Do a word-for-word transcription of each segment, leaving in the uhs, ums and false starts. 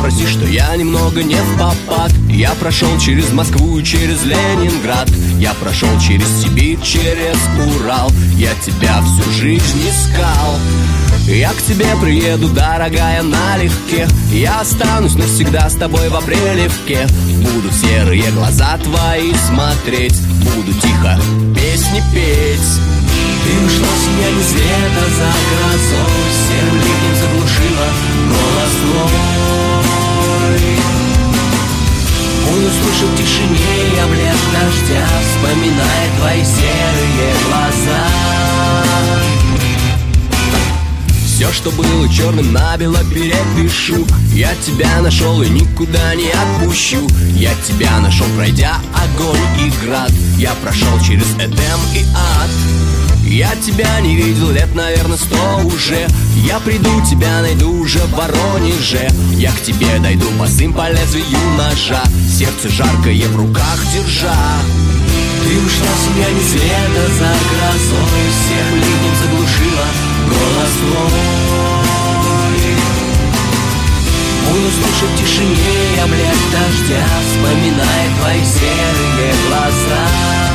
прости, что я немного не в попад. Я прошел через Москву и через Ленинград. Я прошел через Сибирь, через Урал. Я тебя всю жизнь искал. Я к тебе приеду, дорогая, налегке. Я останусь навсегда с тобой в Апрелевке. Буду в серые глаза твои смотреть, буду тихо песни петь. Ты ушла в сияние света за грозой, серым ливнем заглушила голос твой. Он услышал в тишине, я блеск дождя, вспоминая твои серые глаза. Все, что было черным на бело, перепишу. Я тебя нашел и никуда не отпущу. Я тебя нашел, пройдя огонь и град. Я прошел через Эдем и ад. Я тебя не видел лет, наверное, сто уже. Я приду, тебя найду уже в Воронеже. Я к тебе дойду босым по лезвию ножа, сердце жаркое в руках держа. Ты ушла в сияние света за грозой, серым ливнем заглушила голос твой. Он услышал в тишине, я блеск дождя, вспоминая твои серые глаза.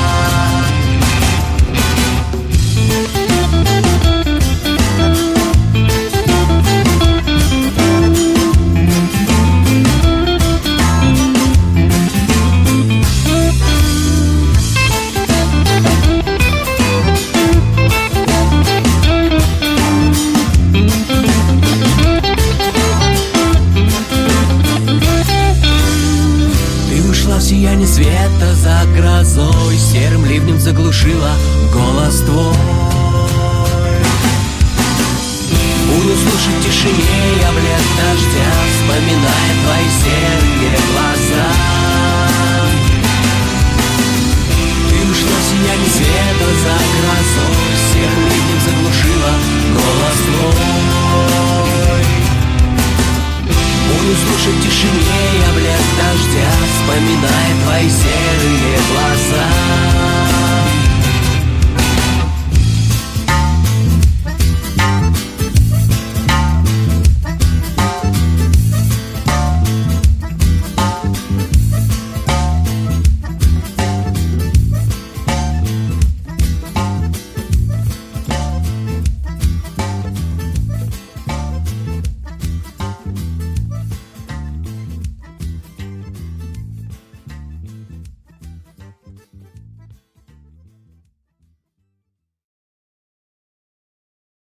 Сияние света за грозой, серым ливнем заглушила голос твой. Буду слушать в тишине, я блеск дождя, вспоминая твои серые глаза. Ты ушла в сияние света за грозой.